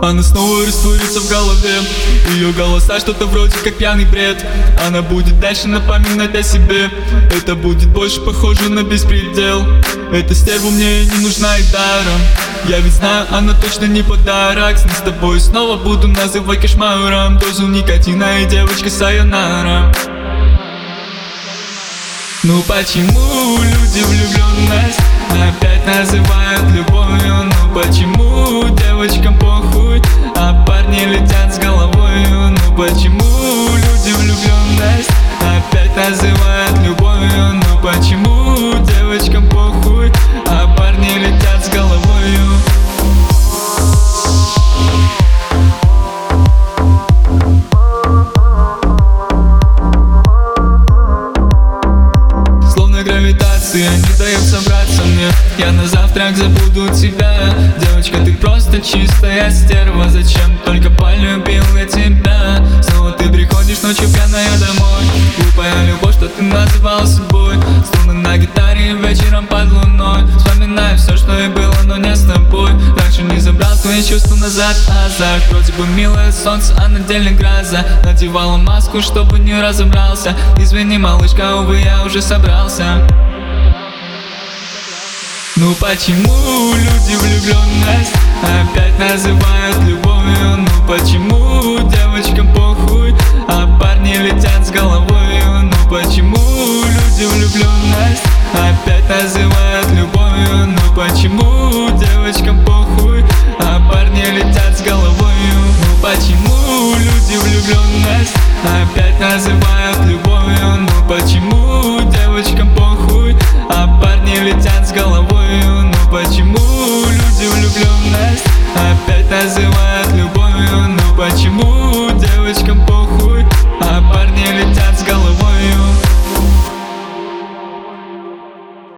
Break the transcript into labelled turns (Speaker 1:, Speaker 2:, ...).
Speaker 1: Она снова растворится в голове. Ее голоса что-то вроде как пьяный бред. Она будет дальше напоминать о себе. Это будет больше похоже на беспредел. Эта стерва мне не нужна и даром. Я ведь знаю, она точно не подарок. С тобой снова буду называть кошмаром. Дозу никотина и девочка сайонара. Ну почему люди влюбленность опять называют любовью? Ну почему девочкам похуй, а парни летят с головою? Ну почему люди влюбленность опять называют любовью? Ну почему девочкам похуй, а парни летят с головою? Гравитация не дает собраться мне. Я на завтрак забуду тебя. Девочка, ты просто чистая стерва. Зачем только полюбил я тебя? Снова ты приходишь ночью пьяная домой. Глупая любовь, что ты называл собой. Струны на гитаре вечером под луной. Вспоминаю все, что и было, но не с тобой. Раньше не забрал твои чувства назад. Азарт, вроде бы милое солнце, а на деле гроза. Надевала маску, чтобы не разобрался. Извини, малышка, увы, я уже собрался. Ну почему люди влюбленность опять называют любовью? Ну почему девочкам похуй, а парни летят с головою? Ну почему люди влюбленность опять называют любовью? Ну почему девочкам похуй, а парни летят с головою? Ну почему люди влюбленность опять называют любовью? Ну почему девочкам похуй, а парни летят с головою? Ну почему люди влюбленность опять называют любовью? Ну почему